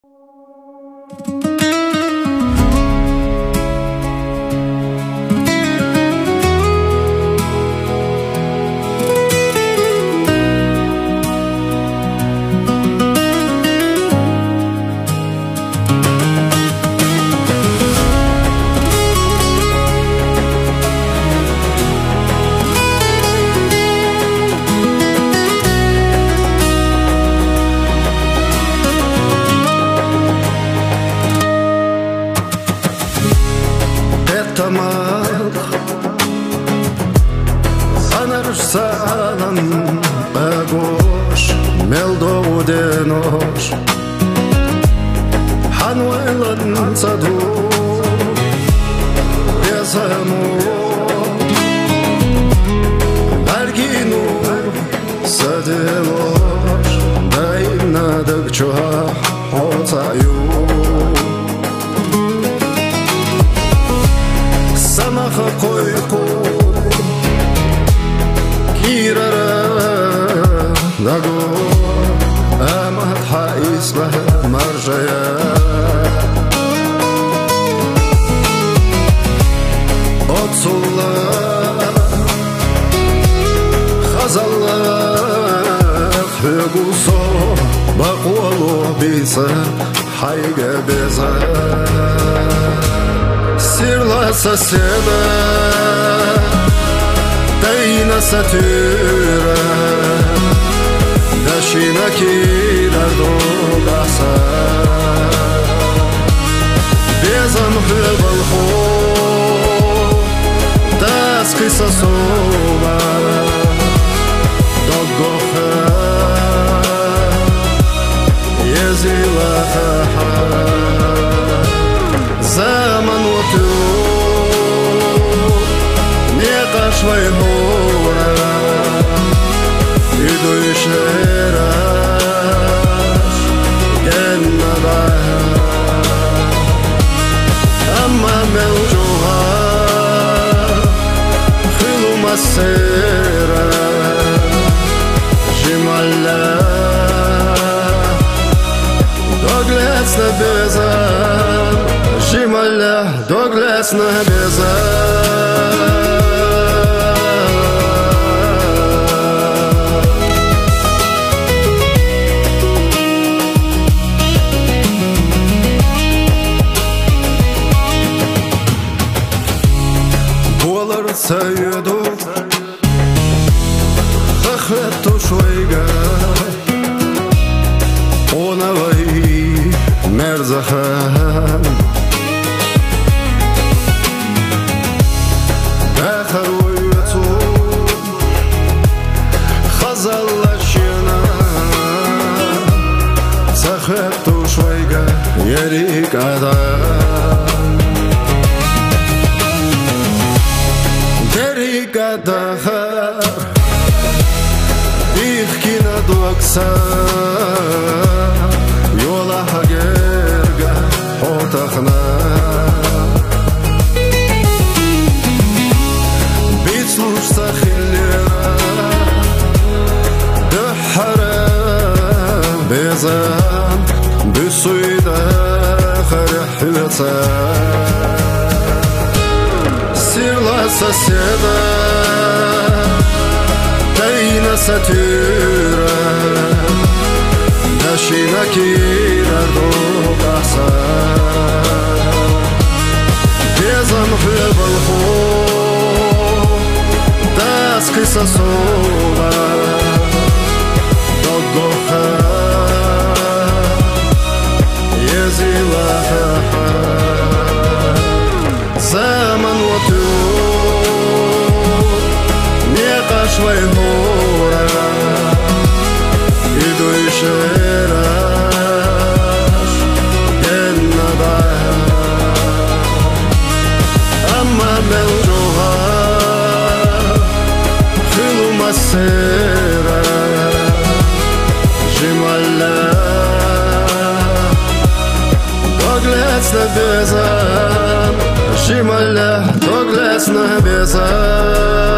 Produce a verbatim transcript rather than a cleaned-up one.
Sanarsan bagosh meldo denosh hanwailan sadu yazamo arginu sadelosh daimna dagchoha hotayu samaha koyko Nago Amad Haisma Marjaya Otsulla Khazalla Huguso Baqwalo Bisa Hayga Beza Sirla Saseda Dayna Satura Dashina kira do gasa Bezam hübal ho Das kisa sova Doggoha Yezila ha Zaman otu Niqashvay hora Idu işleras Gennada Amma mevcuha Khiluma sera Jimalla Doglesna bezan Jimalla Doglesna bezan Sayıdu Khakhattu shwayga Ona vay Merzakhan Dakhar uyutu Khazallashina Khakhattu shwayga Yerik adam Dahar Ihkina doksa Yola hagerga Otahna Bitsush sakhilera Dahara Bezan Bisuyda Kharihilata Sirla saseda Dayna satura Dashina kira do gasa Bezam hübal ho Das kisa sova Doggoha Yezila ha Zaman otu Niqashvay hora Idu işleras Gennada Amma mevcuha Khiluma sera Jimalla Doglesna bezan Jimalla Doglesna bezan